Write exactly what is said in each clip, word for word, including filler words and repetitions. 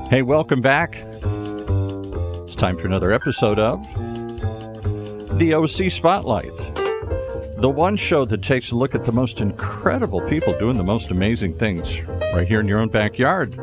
Hey, welcome back. It's time for another episode of the O C Spotlight, the one show that takes a look at the most incredible people doing the most amazing things right here in your own backyard.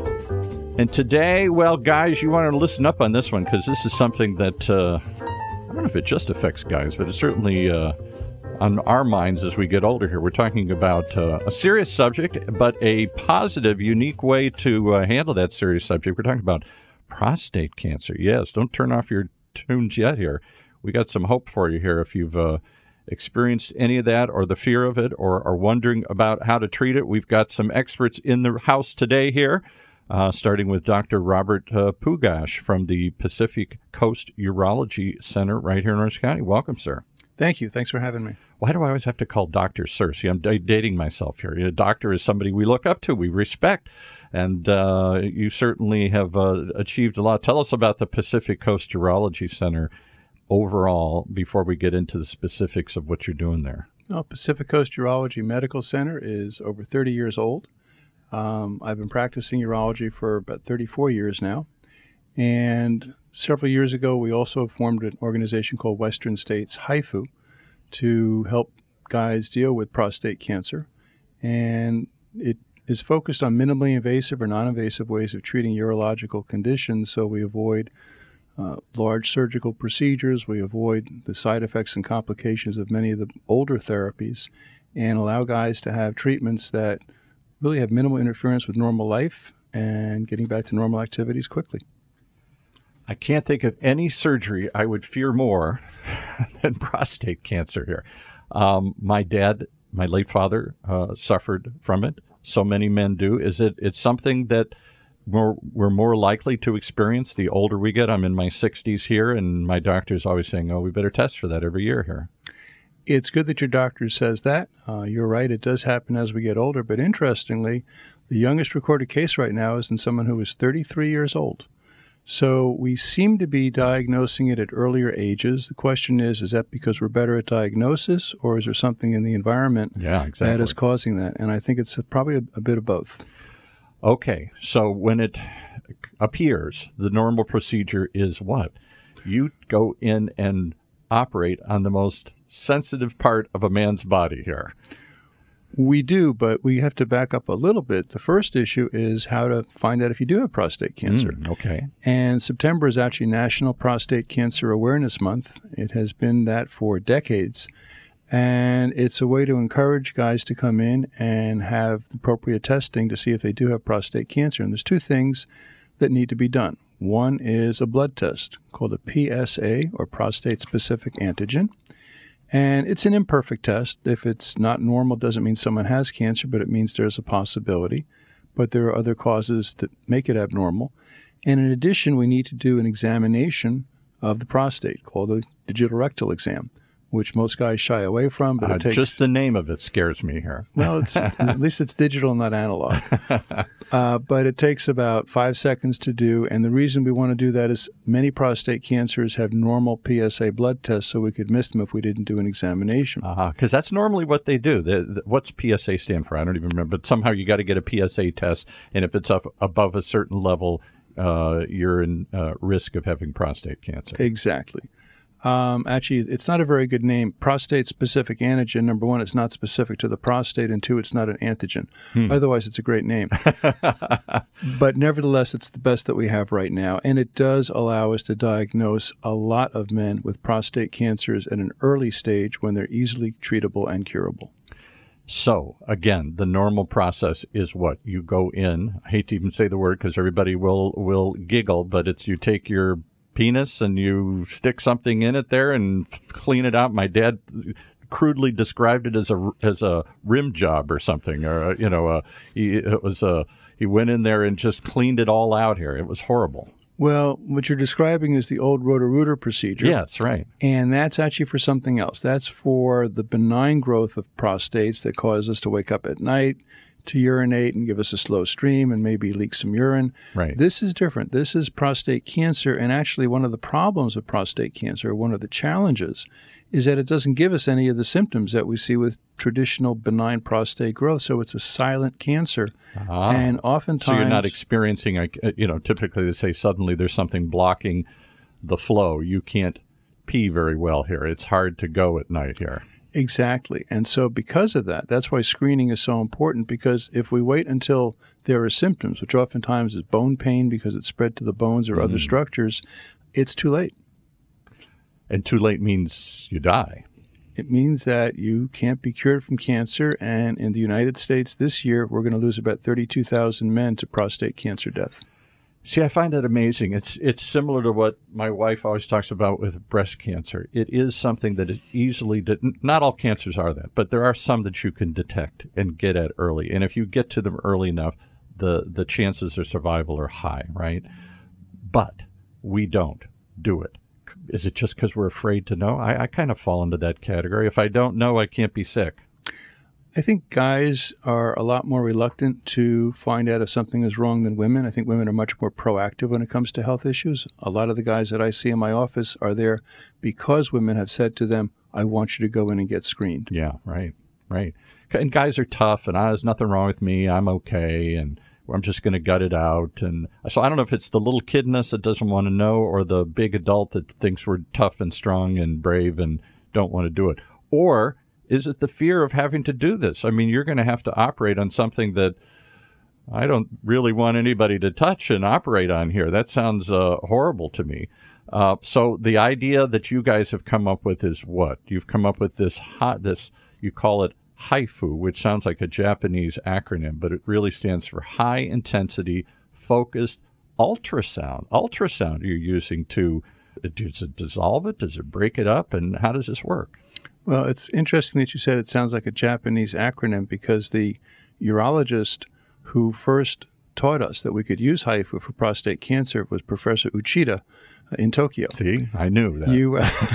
And today, well, guys, you want to listen up on this one because this is something that, uh, I don't know if it just affects guys, but it's certainly uh, on our minds as we get older here. We're talking about uh, a serious subject, but a positive, unique way to uh, handle that serious subject. We're talking about prostate cancer. Yes, don't turn off your tunes yet here. We got some hope for you here if you've uh, experienced any of that or the fear of it or are wondering about how to treat it. We've got some experts in the house today here, uh, starting with Doctor Robert uh, Pugash from the Pacific Coast Urology Center right here in Orange County. Welcome, sir. Thank you. Thanks for having me. Why do I always have to call doctor sir? See, I'm d- dating myself here. A doctor is somebody we look up to, we respect, and uh, you certainly have uh, achieved a lot. Tell us about the Pacific Coast Urology Center overall before we get into the specifics of what you're doing there. Well, Pacific Coast Urology Medical Center is over thirty years old. Um, I've been practicing urology for about thirty-four years now, and several years ago, we also formed an organization called Western States H I F U to help guys deal with prostate cancer. And it is focused on minimally invasive or non-invasive ways of treating urological conditions, so we avoid uh, large surgical procedures, we avoid the side effects and complications of many of the older therapies, and allow guys to have treatments that really have minimal interference with normal life and getting back to normal activities quickly. I can't think of any surgery I would fear more than prostate cancer here. Um, my dad, my late father, uh, suffered from it. So many men do. Is it? It's something that we're, we're more likely to experience the older we get. I'm in my sixties here, and my doctor's always saying, oh, we better test for that every year here. It's good that your doctor says that. Uh, you're right. It does happen as we get older. But interestingly, the youngest recorded case right now is in someone who is thirty-three years old. So we seem to be diagnosing it at earlier ages. The question is, is that because we're better at diagnosis, or is there something in the environment yeah, exactly. that is causing that? And I think it's a, probably a, a bit of both. Okay, so when it appears, the normal procedure is what? You go in and operate on the most sensitive part of a man's body here. We do, but we have to back up a little bit. The first issue is how to find out if you do have prostate cancer. Mm, okay. And September is actually National Prostate Cancer Awareness Month. It has been that for decades. And it's a way to encourage guys to come in and have appropriate testing to see if they do have prostate cancer. And there's two things that need to be done. One is a blood test called a P S A, or prostate-specific antigen. And it's an imperfect test. If it's not normal, it doesn't mean someone has cancer, but it means there's a possibility. But there are other causes that make it abnormal. And in addition, we need to do an examination of the prostate called a digital rectal exam, which most guys shy away from. But uh, it takes, just the name of it scares me here. Well, it's, at least it's digital, not analog. Uh, but it takes about five seconds to do. And the reason we want to do that is many prostate cancers have normal P S A blood tests, so we could miss them if we didn't do an examination. Because uh-huh, that's normally what they do. The, the, what's P S A stand for? I don't even remember. But somehow you got to get a P S A test. And if it's up above a certain level, uh, you're in uh, risk of having prostate cancer. Exactly. Um, actually, it's not a very good name. Prostate-specific antigen, number one, it's not specific to the prostate, and two, it's not an antigen. Hmm. Otherwise, it's a great name. But nevertheless, it's the best that we have right now, and it does allow us to diagnose a lot of men with prostate cancers at an early stage when they're easily treatable and curable. So, again, the normal process is what? You go in, I hate to even say the word because everybody will, will giggle, but it's you take your penis and you stick something in it there and clean it out. My dad crudely described it as a as a rim job or something, or you know, uh, he it was a he went in there and just cleaned it all out here. It was horrible. Well, what you're describing is the old Roto-Rooter procedure. Yes, right. And that's actually for something else. That's for the benign growth of prostates that cause us to wake up at night, to urinate and give us a slow stream and maybe leak some urine. Right. This is different. This is prostate cancer. And actually, one of the problems of prostate cancer, one of the challenges, is that it doesn't give us any of the symptoms that we see with traditional benign prostate growth. So it's a silent cancer. Ah. And oftentimes... So you're not experiencing, a, you know, typically they say suddenly there's something blocking the flow. You can't pee very well here. It's hard to go at night here. Exactly. And so because of that, that's why screening is so important, because if we wait until there are symptoms, which oftentimes is bone pain because it's spread to the bones or mm. other structures, it's too late. And too late means you die. It means that you can't be cured from cancer. And in the United States this year, we're going to lose about thirty-two thousand men to prostate cancer death. See, I find that amazing. It's it's similar to what my wife always talks about with breast cancer. It is something that is easily, de- not all cancers are that, but there are some that you can detect and get at early. And if you get to them early enough, the, the chances of survival are high, right? But we don't do it. Is it just because we're afraid to know? I, I kind of fall into that category. If I don't know, I can't be sick. I think guys are a lot more reluctant to find out if something is wrong than women. I think women are much more proactive when it comes to health issues. A lot of the guys that I see in my office are there because women have said to them, I want you to go in and get screened. Yeah, right, right. And guys are tough, and ah, there's nothing wrong with me. I'm okay, and I'm just going to gut it out. And so I don't know if it's the little kid in us that doesn't want to know or the big adult that thinks we're tough and strong and brave and don't want to do it. Or is it the fear of having to do this? I mean, you're going to have to operate on something that I don't really want anybody to touch and operate on here. That sounds uh, horrible to me. Uh, so the idea that you guys have come up with is what? You've come up with this, hot, this you call it HIFU, which sounds like a Japanese acronym, but it really stands for High Intensity Focused Ultrasound. Ultrasound you're using to, does it dissolve it? Does it break it up? And how does this work? Well, it's interesting that you said it sounds like a Japanese acronym, because the urologist who first taught us that we could use HIFU for prostate cancer was Professor Uchida in Tokyo. See, I knew that. You,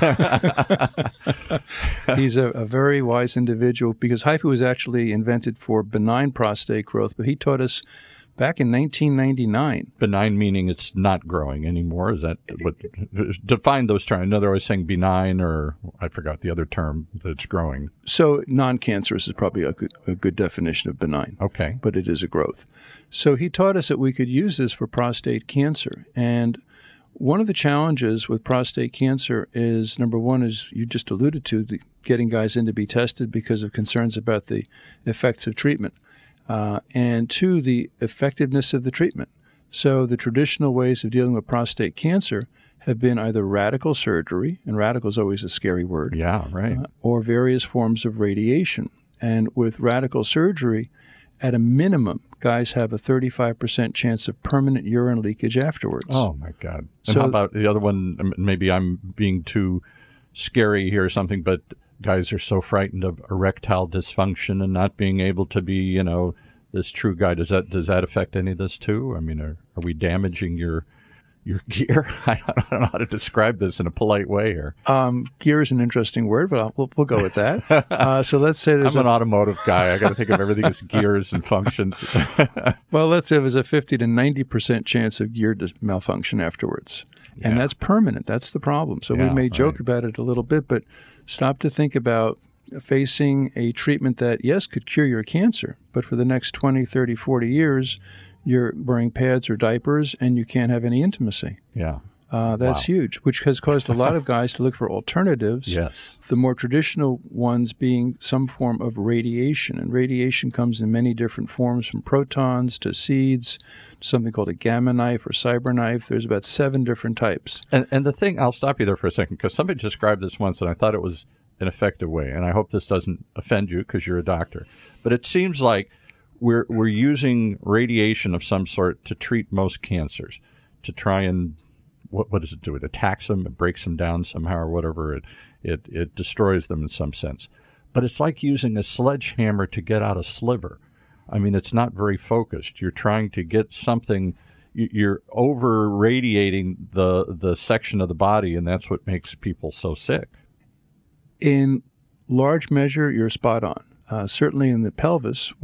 uh, he's a, a very wise individual, because HIFU was actually invented for benign prostate growth, but he taught us back in nineteen ninety-nine. Benign meaning it's not growing anymore? Is that what? Define those terms. I know they're always saying benign, or I forgot the other term that's growing. So non-cancerous is probably a good, a good definition of benign. Okay. But it is a growth. So he taught us that we could use this for prostate cancer. And one of the challenges with prostate cancer is, number one, is you just alluded to, the, getting guys in to be tested because of concerns about the effects of treatment. Uh, and two, the effectiveness of the treatment. So the traditional ways of dealing with prostate cancer have been either radical surgery, and radical is always a scary word. Yeah, right. Uh, or various forms of radiation. And with radical surgery, at a minimum, guys have a thirty-five percent chance of permanent urine leakage afterwards. Oh, my God. And so, how about the other one? Maybe I'm being too scary here or something, but guys are so frightened of erectile dysfunction and not being able to be, you know, this true guy. Does that does that affect any of this too? I mean, are, are we damaging your your gear? I don't know how to describe this in a polite way here. Um, gear is an interesting word, but I'll, we'll, we'll go with that. Uh, so let's say there's I'm a, an automotive guy. I got to think of everything as gears and functions. Well, let's say there's a fifty to ninety percent chance of gear malfunction afterwards. And Yeah. that's permanent. That's the problem. So Yeah, we may joke right. about it a little bit, but stop to think about facing a treatment that, yes, could cure your cancer, but for the next twenty, thirty, forty years, you're wearing pads or diapers and you can't have any intimacy. Yeah. Uh, that's Wow. huge, which has caused a lot of guys to look for alternatives. Yes. The more traditional ones being some form of radiation. And radiation comes in many different forms, from protons to seeds, to something called a gamma knife or cyber knife. There's about seven different types. And and the thing, I'll stop you there for a second, because somebody described this once, and I thought it was an effective way. And I hope this doesn't offend you, because you're a doctor. But it seems like we're we're using radiation of some sort to treat most cancers, to try and what what does it do? It attacks them, it breaks them down somehow, or whatever. It it it destroys them in some sense. But it's like using a sledgehammer to get out a sliver. I mean, it's not very focused. You're trying to get something. You're over radiating the the section of the body, and that's what makes people so sick. In large measure, you're spot on. Uh, certainly in the pelvis, where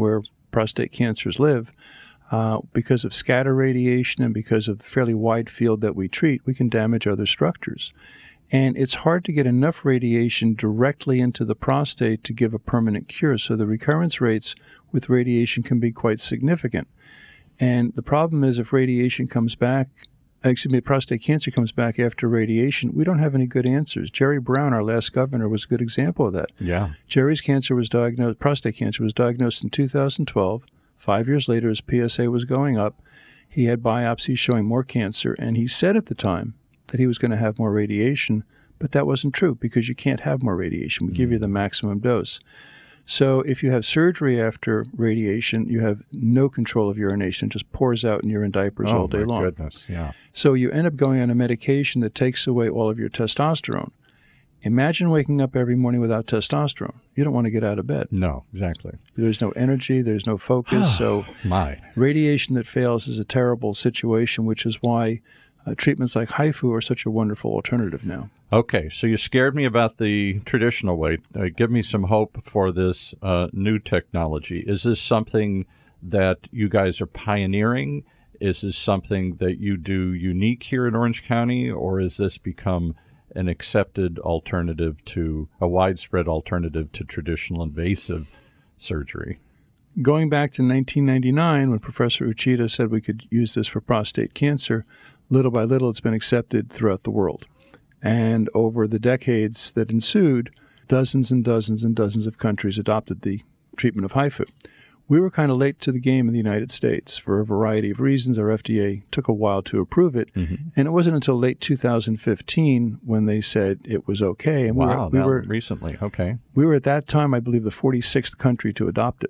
prostate cancers live, uh, because of scatter radiation and because of the fairly wide field that we treat, we can damage other structures. And it's hard to get enough radiation directly into the prostate to give a permanent cure. So the recurrence rates with radiation can be quite significant. And the problem is if radiation comes back, excuse me, prostate cancer comes back after radiation, we don't have any good answers. Jerry Brown, our last governor, was a good example of that. Yeah. Jerry's cancer was diagnosed, prostate cancer was diagnosed in two thousand twelve. Five years later, his P S A was going up. He had biopsies showing more cancer, and he said at the time that he was going to have more radiation, but that wasn't true because you can't have more radiation. We mm-hmm. give you the maximum dose. So if you have surgery after radiation, you have no control of urination. It just pours out in urine diapers oh, all day my long. Goodness, yeah. So you end up going on a medication that takes away all of your testosterone. Imagine waking up every morning without testosterone. You don't want to get out of bed. No, exactly. There's no energy. There's no focus. So my. Radiation that fails is a terrible situation, which is why uh, treatments like HIFU are such a wonderful alternative now. Okay, so you scared me about the traditional way. Uh, give me some hope for this uh, new technology. Is this something that you guys are pioneering? Is this something that you do unique here in Orange County, or has this become an accepted alternative to, a widespread alternative to traditional invasive surgery? Going back to nineteen ninety-nine, when Professor Uchida said we could use this for prostate cancer, little by little it's been accepted throughout the world. And over the decades that ensued, dozens and dozens and dozens of countries adopted the treatment of HIFU. We were kind of late to the game in the United States for a variety of reasons. Our F D A took a while to approve it, mm-hmm. and it wasn't until late two thousand fifteen when they said it was okay. And wow, we were, we were recently, okay. We were at that time, I believe, the forty-sixth country to adopt it.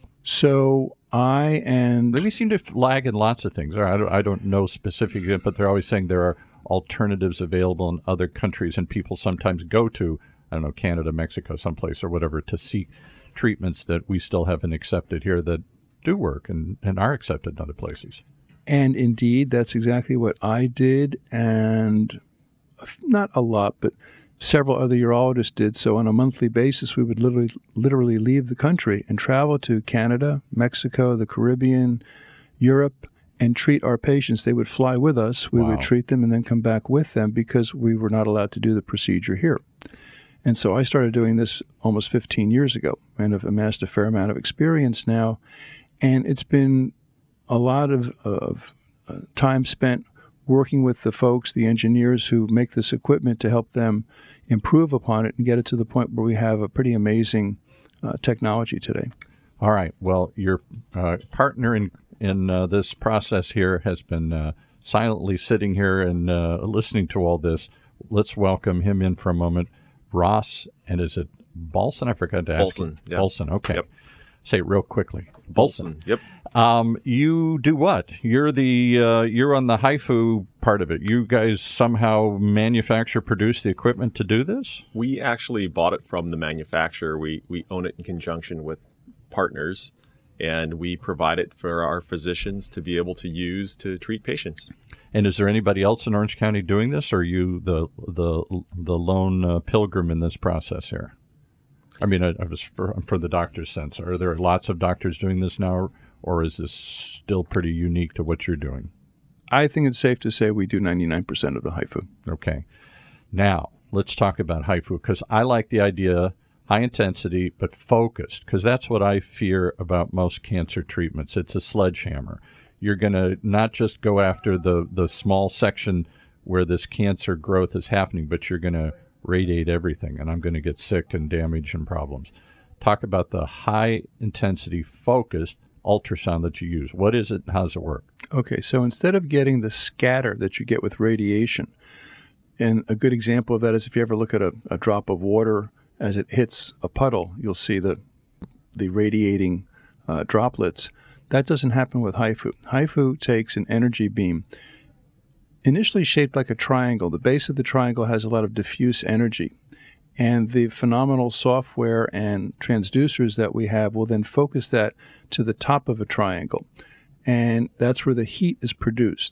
So I and... We seem to lag in lots of things. I don't, I don't know specifically, but they're always saying there are alternatives available in other countries, and people sometimes go to, I don't know, Canada, Mexico, someplace or whatever, to seek treatments that we still haven't accepted here that do work and, and are accepted in other places. And indeed, that's exactly what I did, and not a lot, but several other urologists did. So on a monthly basis, we would literally, literally leave the country and travel to Canada, Mexico, the Caribbean, Europe, and treat our patients. They would fly with us. We wow. would treat them and then come back with them because we were not allowed to do the procedure here. And so I started doing this almost fifteen years ago and have amassed a fair amount of experience now. And it's been a lot of, of uh, time spent working with the folks, the engineers who make this equipment to help them improve upon it and get it to the point where we have a pretty amazing uh, technology today. All right. Well, your uh, partner in in uh, this process here has been uh, silently sitting here and uh, listening to all this. Let's welcome him in for a moment. Ross, and is it Balson? I forgot to ask. Balson. Yep. Balson, okay. Yep. Say it real quickly. Balson. Yep. Um, you do what? You're the uh, you're on the HIFU part of it. You guys somehow manufacture, produce the equipment to do this? We actually bought it from the manufacturer. We we own it in conjunction with partners, and we provide it for our physicians to be able to use to treat patients. And is there anybody else in Orange County doing this, or are you the the the lone uh, pilgrim in this process here? I mean, I, I was for, for the doctor's sense. Are there lots of doctors doing this now, or is this still pretty unique to what you're doing? I think it's safe to say we do ninety-nine percent of the HIFU. Okay. Now, let's talk about HIFU, because I like the idea, high intensity, but focused, because that's what I fear about most cancer treatments. It's a sledgehammer. You're going to not just go after the, the small section where this cancer growth is happening, but you're going to radiate everything, and I'm going to get sick and damage and problems. Talk about the high-intensity, focused ultrasound that you use. What is it and how does it work? Okay, so instead of getting the scatter that you get with radiation, and a good example of that is if you ever look at a, a drop of water as it hits a puddle, you'll see the, the radiating uh, droplets. That doesn't happen with HIFU. HIFU takes an energy beam, initially shaped like a triangle. The base of the triangle has a lot of diffuse energy, and the phenomenal software and transducers that we have will then focus that to the top of a triangle, and that's where the heat is produced.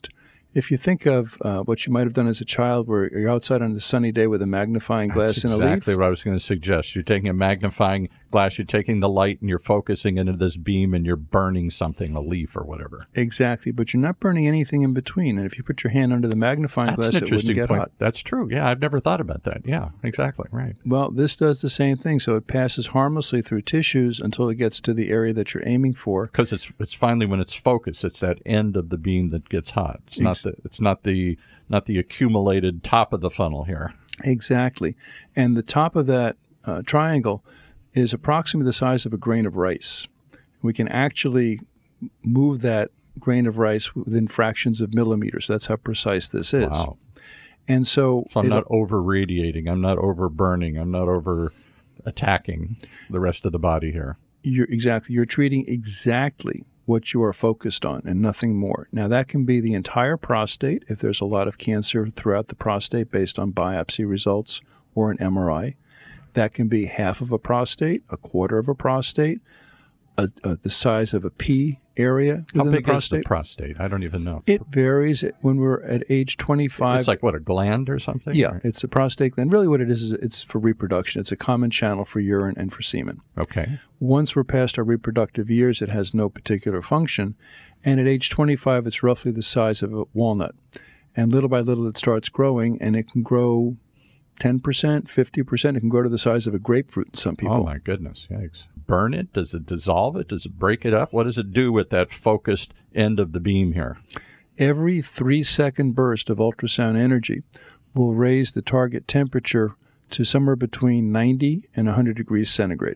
If you think of uh, what you might have done as a child, where you're outside on a sunny day with a magnifying glass That's and a leaf. exactly what I was going to suggest. You're taking a magnifying glass, you're taking the light, and you're focusing into this beam, and you're burning something, a leaf or whatever. Exactly, but you're not burning anything in between. And if you put your hand under the magnifying That's glass, an it wouldn't interesting get point. hot. That's true. Yeah, I've never thought about that. Yeah, exactly. Right. Well, this does the same thing. So it passes harmlessly through tissues until it gets to the area that you're aiming for. Because it's it's finally when it's focused, it's that end of the beam that gets hot. It's not the it's not the not the accumulated top of the funnel here. Exactly, and the top of that uh, triangle is approximately the size of a grain of rice. We can actually move that grain of rice within fractions of millimeters. That's how precise this is. Wow. And so, So I'm it- not over radiating. I'm not over burning. I'm not over attacking the rest of the body here. You're exactly. You're treating exactly what you are focused on and nothing more. Now, that can be the entire prostate if there's a lot of cancer throughout the prostate based on biopsy results or an M R I. That can be half of a prostate, a quarter of a prostate, a, a, the size of a pea area How within big the prostate. is the prostate? I don't even know. It varies. When we're at age twenty-five. It's like, what, a gland or something? Yeah, Or- it's a prostate gland. Really what it is is it's for reproduction. It's a common channel for urine and for semen. Okay. Once we're past our reproductive years, it has no particular function. And at age twenty-five, it's roughly the size of a walnut. And little by little, it starts growing, and it can grow ten percent, fifty percent. It can grow to the size of a grapefruit in some people. Oh, my goodness. Yikes. Burn it? Does it dissolve it? Does it break it up? What does it do with that focused end of the beam here? Every three-second burst of ultrasound energy will raise the target temperature to somewhere between ninety and one hundred degrees centigrade.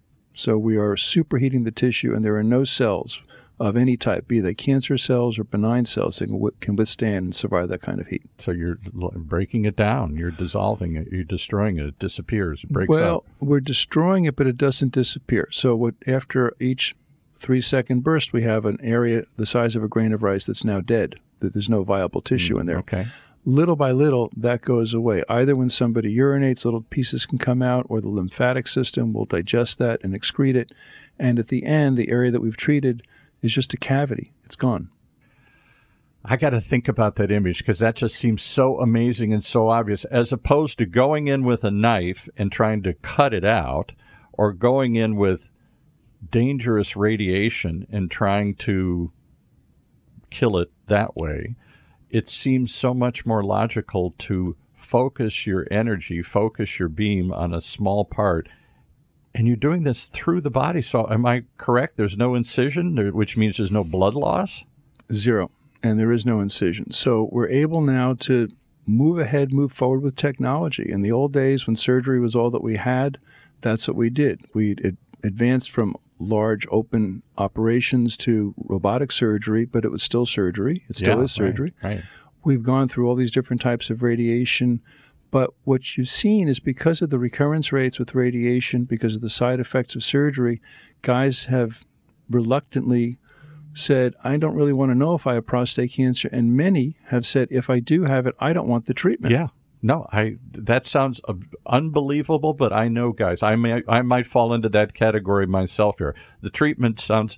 So we are superheating the tissue, and there are no cells of any type, be they cancer cells or benign cells, that can, wi- can withstand and survive that kind of heat. So you're l- breaking it down. You're dissolving it. You're destroying it. It disappears. It breaks well, up. we're destroying it, but it doesn't disappear. So what, after each three-second burst, we have an area the size of a grain of rice that's now dead, that there's no viable tissue in there. Okay. Little by little, that goes away. Either when somebody urinates, little pieces can come out, or the lymphatic system will digest that and excrete it. And at the end, the area that we've treated is just a cavity. It's gone. I got to think about that image because that just seems so amazing and so obvious, as opposed to going in with a knife and trying to cut it out, or going in with dangerous radiation and trying to kill it that way. It seems so much more logical to focus your energy, focus your beam on a small part. And you're doing this through the body. So am I correct? There's no incision, there- which means there's no blood loss? Zero. And there is no incision. So we're able now to move ahead, move forward with technology. In the old days when surgery was all that we had, that's what we did. We ad- advanced from large open operations to robotic surgery, but it was still surgery. It still Yeah, is surgery. Right, right. We've gone through all these different types of radiation. But what you've seen is because of the recurrence rates with radiation, because of the side effects of surgery, guys have reluctantly said, I don't really want to know if I have prostate cancer. And many have said, if I do have it, I don't want the treatment. Yeah. No, I. That sounds uh, unbelievable, but I know, guys, I may, I might fall into that category myself here. The treatment sounds,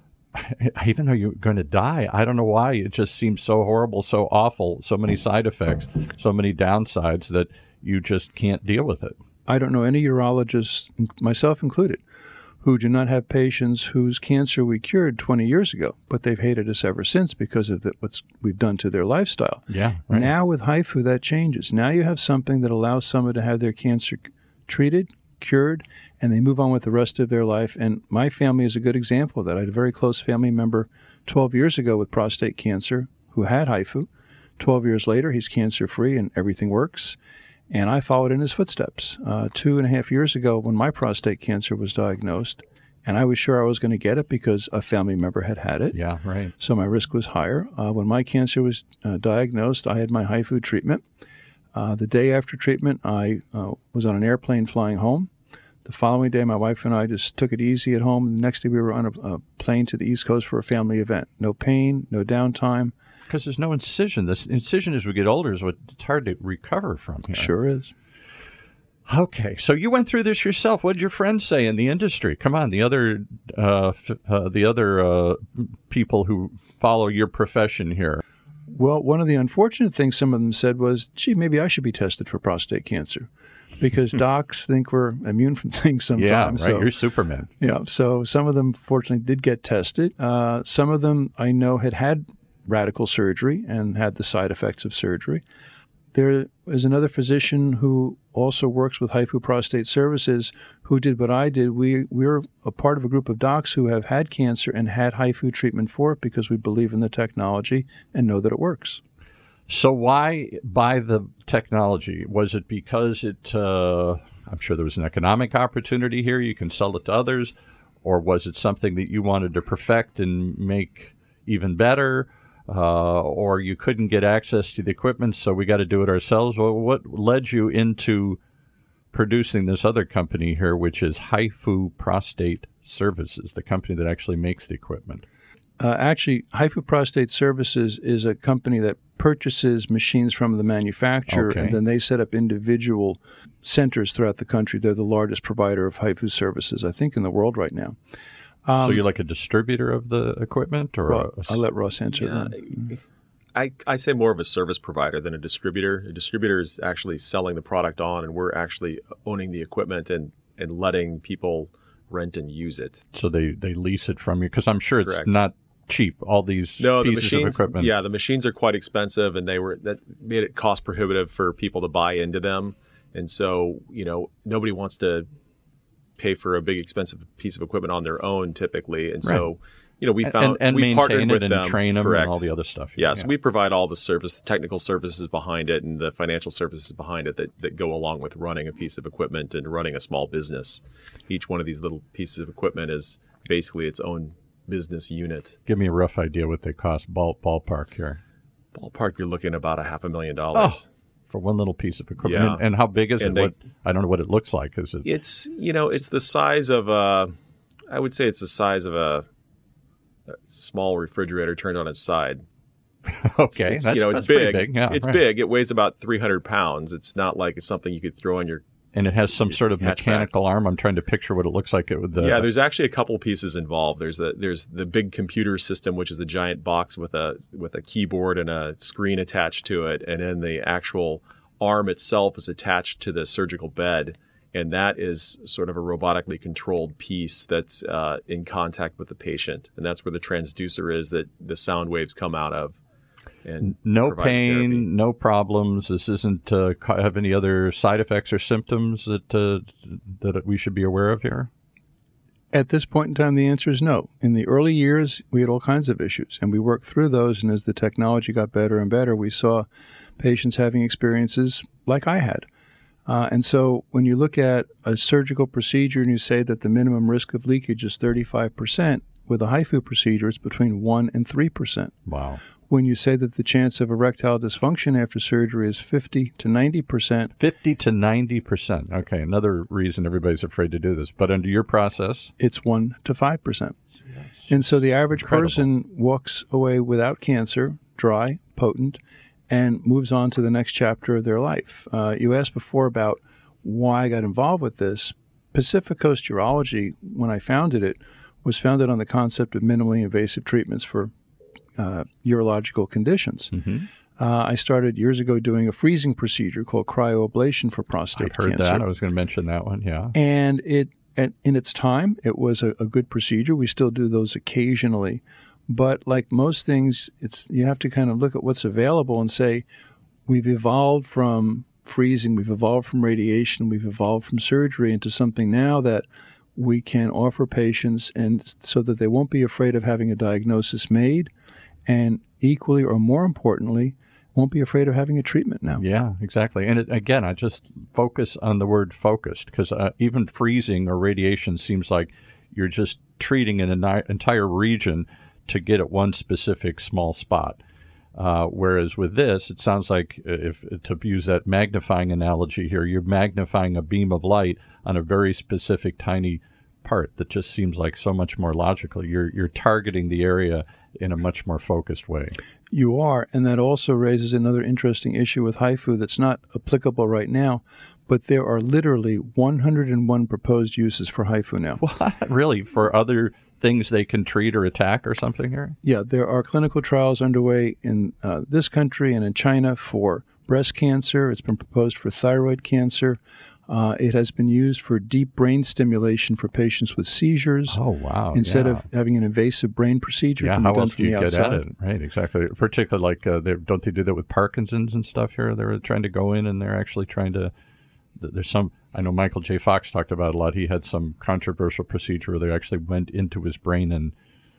even though you're going to die, I don't know why. It just seems so horrible, so awful, so many side effects, so many downsides that you just can't deal with it. I don't know any urologists, myself included, who do not have patients whose cancer we cured twenty years ago, but they've hated us ever since because of the, what we've done to their lifestyle. Yeah. Right. Now with HIFU, that changes. Now you have something that allows someone to have their cancer c- treated, cured, and they move on with the rest of their life. And my family is a good example of that. I had a very close family member twelve years ago with prostate cancer who had HIFU. twelve years later, he's cancer-free and everything works. And I followed in his footsteps. Uh, two and a half years ago, when my prostate cancer was diagnosed, and I was sure I was going to get it because a family member had had it. Yeah, right. So my risk was higher. Uh, when my cancer was uh, diagnosed, I had my HIFU treatment. Uh, the day after treatment, I uh, was on an airplane flying home. The following day, my wife and I just took it easy at home. The next day, we were on a, a plane to the East Coast for a family event. No pain, no downtime. Because there's no incision. This incision, as we get older, is what it's hard to recover from here. Sure is. Okay, so you went through this yourself. What did your friends say in the industry? Come on, the other, uh, f- uh, the other uh, people who follow your profession here. Well, one of the unfortunate things some of them said was, gee, maybe I should be tested for prostate cancer, because docs think we're immune from things sometimes. Yeah, right. So, You're Superman. yeah, so some of them, fortunately, did get tested. Uh, some of them I know had had radical surgery and had the side effects of surgery. There is another physician who also works with HIFU Prostate Services who did what I did. We, we're a part of a group of docs who have had cancer and had HIFU treatment for it because we believe in the technology and know that it works. So why buy the technology? Was it because it, uh, I'm sure there was an economic opportunity here, you can sell it to others, or was it something that you wanted to perfect and make even better? Uh, or you couldn't get access to the equipment, so we got to do it ourselves? Well, what led you into producing this other company here, which is HIFU Prostate Services, the company that actually makes the equipment? Uh, actually, HIFU Prostate Services is a company that purchases machines from the manufacturer, Okay. and then they set up individual centers throughout the country. They're the largest provider of HIFU services, I think, in the world right now. Um, so you're like a distributor of the equipment? Or Ro- a, I'll let Ross answer Yeah, that. I, I say more of a service provider than a distributor. A distributor is actually selling the product on, and we're actually owning the equipment and, and letting people rent and use it. So they, they lease it from you? Because I'm sure it's Correct. not cheap, all these No, the pieces of machines. equipment. Yeah, the machines are quite expensive, and they were that made it cost prohibitive for people to buy into them. And so, you know, nobody wants to pay for a big expensive piece of equipment on their own typically. And so, you know, we found and, and we maintain partnered it with and them, train them correct. and all the other stuff. Yeah, so we provide all the service, the technical services behind it and the financial services behind it that, that go along with running a piece of equipment and running a small business. Each one of these little pieces of equipment is basically its own business unit. Give me a rough idea what they cost, ball, ballpark here. Ballpark, you're looking at about a half a million dollars. Oh, for one little piece of equipment. Yeah. And, and how big is And it? they- What, I don't know what it looks like. Is it? It's, you know, it's the size of a, I would say it's the size of a, a small refrigerator turned on its side. Okay, It's, that's, you know, it's that's pretty big. big. Yeah, it's right. big. It weighs about three hundred pounds. It's not like it's something you could throw on your. And it has some sort of hatchback. mechanical arm. I'm trying to picture what it looks like. It with the Yeah, there's actually a couple pieces involved. There's a there's the big computer system, which is a giant box with a with a keyboard and a screen attached to it, and then the actual arm itself is attached to the surgical bed, and that is sort of a robotically controlled piece that's uh, in contact with the patient, and that's where the transducer is that the sound waves come out of. And no provide pain, therapy. no problems. This isn't uh, ca- have any other side effects or symptoms that uh, that we should be aware of here? At this point in time, the answer is no. In the early years, we had all kinds of issues, and we worked through those. And as the technology got better and better, we saw patients having experiences like I had. Uh, and so when you look at a surgical procedure and you say that the minimum risk of leakage is thirty-five percent, with a HIFU procedure, it's between one and three percent. Wow. When you say that the chance of erectile dysfunction after surgery is fifty to ninety percent, fifty to ninety percent. Okay, another reason everybody's afraid to do this. But under your process, it's one to five percent. And so the average Incredible. person walks away without cancer, dry, potent, and moves on to the next chapter of their life. Uh, you asked before about why I got involved with this. Pacific Coast Urology, when I founded it, was founded on the concept of minimally invasive treatments for uh, urological conditions. mm-hmm. Uh, I started years ago doing a freezing procedure called cryoablation for prostate I've heard cancer. that. I was going to mention that one. Yeah. And it, at, in its time, it was a, a good procedure. We still do those occasionally. But like most things, it's you have to kind of look at what's available and say, we've evolved from freezing, we've evolved from radiation, we've evolved from surgery into something now that we can offer patients, and so that they won't be afraid of having a diagnosis made, and equally or more importantly, won't be afraid of having a treatment now. Yeah, exactly. And it, again, I just focus on the word focused, because uh, even freezing or radiation seems like you're just treating an eni- entire region to get at one specific small spot. Uh, whereas with this, it sounds like, if to use that magnifying analogy here, you're magnifying a beam of light on a very specific tiny part that just seems like so much more logical. You're you're targeting the area in a much more focused way. You are, and that also raises another interesting issue with HIFU that's not applicable right now, but there are literally one hundred one proposed uses for HIFU now. What? Really? For other things they can treat or attack or something here? Yeah, there are clinical trials underway in uh, this country and in China for breast cancer. It's been proposed for thyroid cancer. Uh, it has been used for deep brain stimulation for patients with seizures. Oh, wow. Instead yeah. of having an invasive brain procedure. Yeah, can how be done else from do you the get outside. at it? Right, exactly. Particularly like, uh, they, don't they do that with Parkinson's and stuff here? They're trying to go in and they're actually trying to, there's some, I know Michael J. Fox talked about it a lot. He had some controversial procedure where they actually went into his brain and,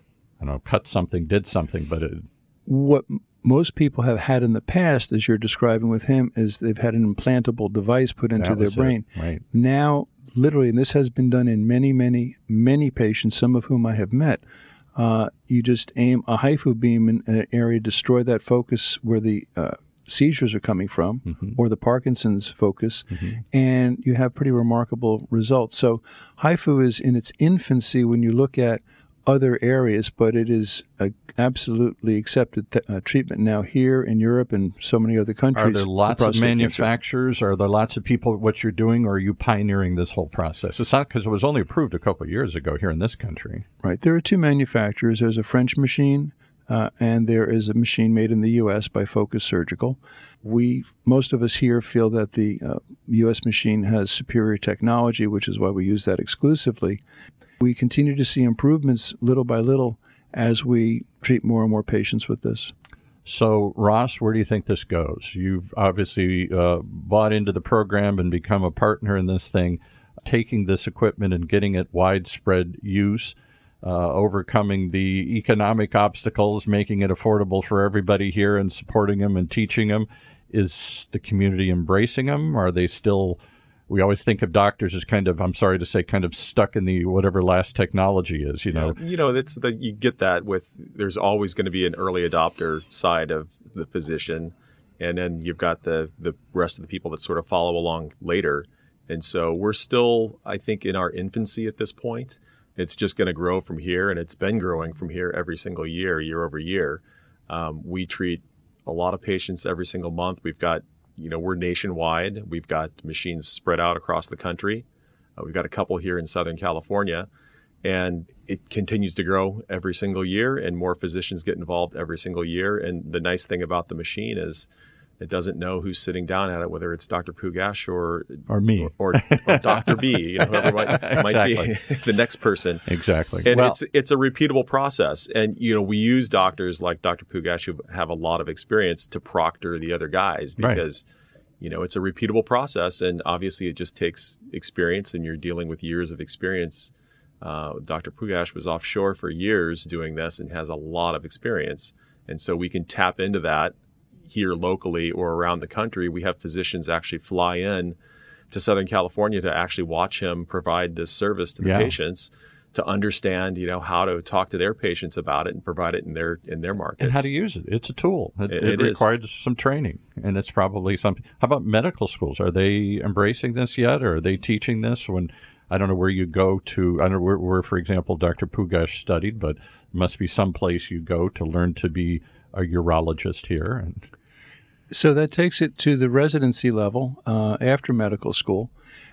I don't know, cut something, did something, but it... What most people have had in the past, as you're describing with him, is they've had an implantable device put into their brain. It, right. Now, literally, and this has been done in many, many, many patients, some of whom I have met, uh, you just aim a HIFU beam in an area, destroy that focus where the uh, seizures are coming from, mm-hmm. or the Parkinson's focus, mm-hmm. and you have pretty remarkable results. So HIFU is in its infancy when you look at other areas, but it is a absolutely accepted t- uh, treatment now here in Europe and so many other countries. Are there lots of manufacturers? Cancer. Are there lots of people what you're doing, or are you pioneering this whole process? It's not because it was only approved a couple of years ago here in this country. Right. There are two manufacturers. There's a French machine, uh, and there is a machine made in the U S by Focus Surgical. We, most of us here feel that the uh, U S machine has superior technology, which is why we use that exclusively. We continue to see improvements little by little as we treat more and more patients with this. So, Ross, where do you think this goes? You've obviously uh, bought into the program and become a partner in this thing, taking this equipment and getting it widespread use, uh, overcoming the economic obstacles, making it affordable for everybody here and supporting them and teaching them. Is the community embracing them? Are they still... We always think of doctors as kind of, I'm sorry to say, kind of stuck in the whatever last technology is, you know. Yeah, you know, that's the, you get that with, there's always going to be an early adopter side of the physician. And then you've got the, the rest of the people that sort of follow along later. And so we're still, I think, in our infancy at this point. It's just going to grow from here. And it's been growing from here every single year, year over year. Um, we treat a lot of patients every single month. We've got You know, we're nationwide. We've got machines spread out across the country. Uh, we've got a couple here in Southern California, and it continues to grow every single year, and more physicians get involved every single year. And the nice thing about the machine is it doesn't know who's sitting down at it, whether it's Doctor Pugash or or me or, or, or Doctor B, you know, whoever might, might exactly. be the next person. Exactly. And well, it's it's a repeatable process. And, you know, we use doctors like Doctor Pugash who have a lot of experience to proctor the other guys because, right. you know, it's a repeatable process. And obviously it just takes experience, and you're dealing with years of experience. Uh, Doctor Pugash was offshore for years doing this and has a lot of experience. And so we can tap into that here locally or around the country. We have physicians actually fly in to Southern California to actually watch him provide this service to the yeah. patients, to understand, you know, how to talk to their patients about it and provide it in their in their markets. And how to use it. It's a tool. It, it, it, it requires is. some training, and it's probably something. How about medical schools? Are they embracing this yet, or are they teaching this? When I don't know where you go to. I don't know where, where for example, Doctor Pugash studied, but there must be some place you go to learn to be a urologist here. And so that takes it to the residency level uh, after medical school.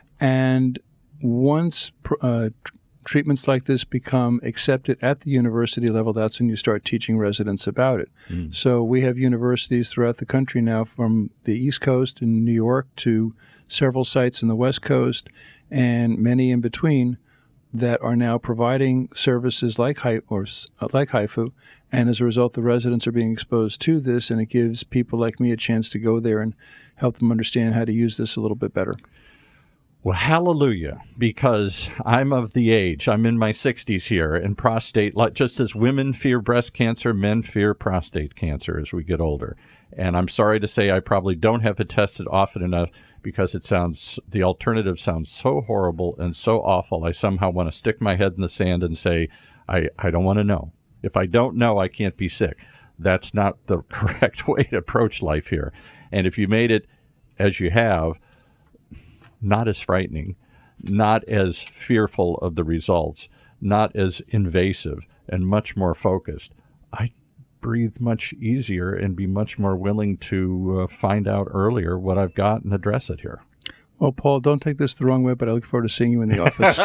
And once uh, tr- treatments like this become accepted at the university level, that's when you start teaching residents about it. Mm. So we have universities throughout the country now, from the East Coast in New York to several sites in the West Coast and many in between, that are now providing services like Hi- or uh, like HIFU, and as a result, the residents are being exposed to this, and it gives people like me a chance to go there and help them understand how to use this a little bit better. Well, hallelujah, because I'm of the age, I'm in my sixties here, and prostate, like just as women fear breast cancer, men fear prostate cancer as we get older. And I'm sorry to say I probably don't have it tested often enough, because it sounds, the alternative sounds so horrible and so awful. I somehow want to stick my head in the sand and say, I, I don't want to know. If I don't know, I can't be sick. That's not the correct way to approach life here. And if you made it, as you have, not as frightening, not as fearful of the results, not as invasive, and much more focused, I breathe much easier and be much more willing to uh, find out earlier what I've got and address it here. Well, Paul, don't take this the wrong way, but I look forward to seeing you in the office.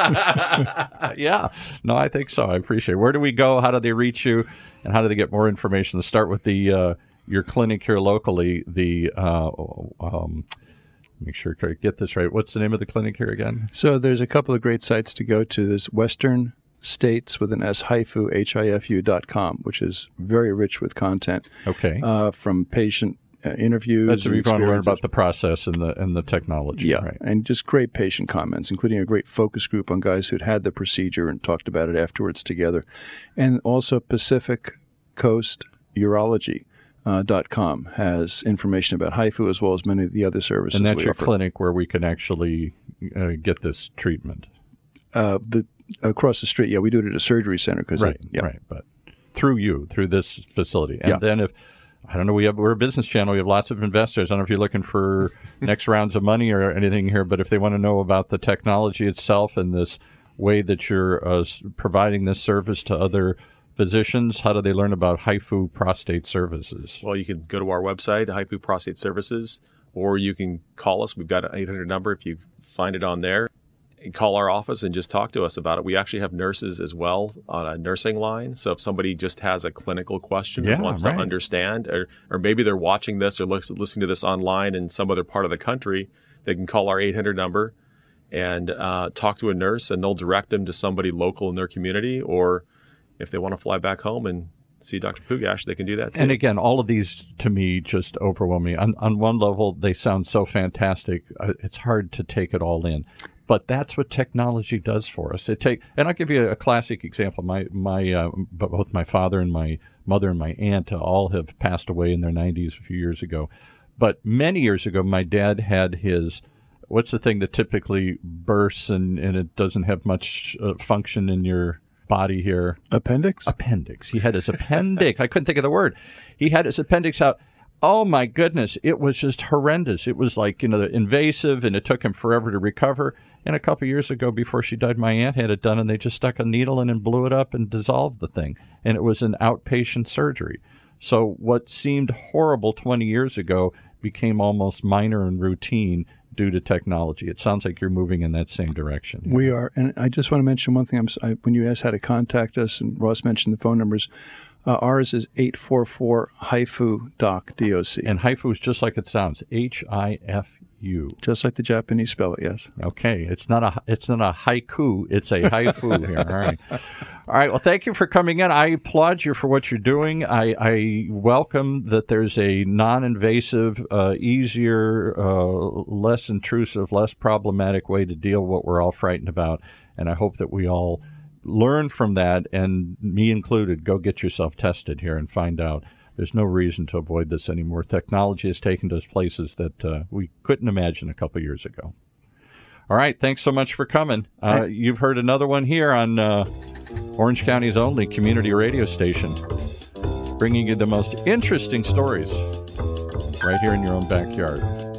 Yeah. No, I think so. I appreciate it. Where do we go? How do they reach you? And how do they get more information? Let's start with the uh, your clinic here locally. The uh, um, make sure I get this right. What's the name of the clinic here again? So there's a couple of great sites to go to. There's Western States with an S, Hifu, H I F U dot com, which is very rich with content. Okay. Uh, from patient uh, interviews. That's if and you want to learn experiences. about the process and the and the technology. Yeah, Right. and just great patient comments, including a great focus group on guys who'd had the procedure and talked about it afterwards together. And also Pacific Coast Urology. Uh, dot com has information about HIFU as well as many of the other services. And that's we your offer. clinic where we can actually uh, get this treatment. Uh, the across the street, yeah, we do it at a surgery center. Cause Right, it, yeah. right. But through you, through this facility. And Yeah. then if, I don't know, we have, we're a business channel. We have lots of investors. I don't know if you're looking for next rounds of money or anything here, but if they want to know about the technology itself and this way that you're uh, providing this service to other physicians, how do they learn about HIFU prostate services? Well, you can go to our website, HIFU Prostate Services, or you can call us. We've got an eight hundred number if you find it on there. And call our office and just talk to us about it. We actually have nurses as well on a nursing line. So if somebody just has a clinical question Yeah, and wants right. to understand, or, or maybe they're watching this or looks, listening to this online in some other part of the country, they can call our eight hundred number and uh, talk to a nurse, and they'll direct them to somebody local in their community. Or if they want to fly back home and see Doctor Pugash, they can do that too. And again, all of these to me just overwhelm me. On, on one level, they sound so fantastic. Uh, it's hard to take it all in. But that's what technology does for us. It take, and I'll give you a classic example. My my uh, both my father and my mother and my aunt all have passed away in their nineties a few years ago. But many years ago, my dad had his, what's the thing that typically bursts and, and it doesn't have much uh, function in your body here? Appendix? Appendix. He had his appendix. I couldn't think of the word. He had his appendix out. Oh, my goodness. It was just horrendous. It was like, you know, invasive, and it took him forever to recover. And a couple of years ago, before she died, my aunt had it done, and they just stuck a needle in and blew it up and dissolved the thing. And it was an outpatient surgery. So what seemed horrible twenty years ago became almost minor and routine due to technology. It sounds like you're moving in that same direction. We are. And I just want to mention one thing. I'm, I, when you asked how to contact us, and Ross mentioned the phone numbers, uh, ours is eight four four HIFU doc, D O C. And HIFU is just like it sounds, H I F U. Just like the Japanese spell it, yes. Okay, it's not a it's not a haiku, it's a HIFU here. All right, all right. Well, thank you for coming in. I applaud you for what you're doing. I, I welcome that there's a non-invasive, uh, easier, uh, less intrusive, less problematic way to deal with what we're all frightened about. And I hope that we all learn from that, and me included. Go get yourself tested here and find out. There's no reason to avoid this anymore. Technology has taken us places that uh, we couldn't imagine a couple years ago. All right. Thanks so much for coming. Uh, you've heard another one here on uh, Orange County's only community radio station, bringing you the most interesting stories right here in your own backyard.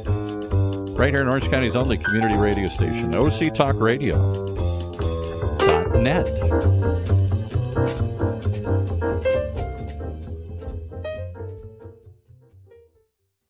Right here in Orange County's only community radio station, O C Talk Radio dot net.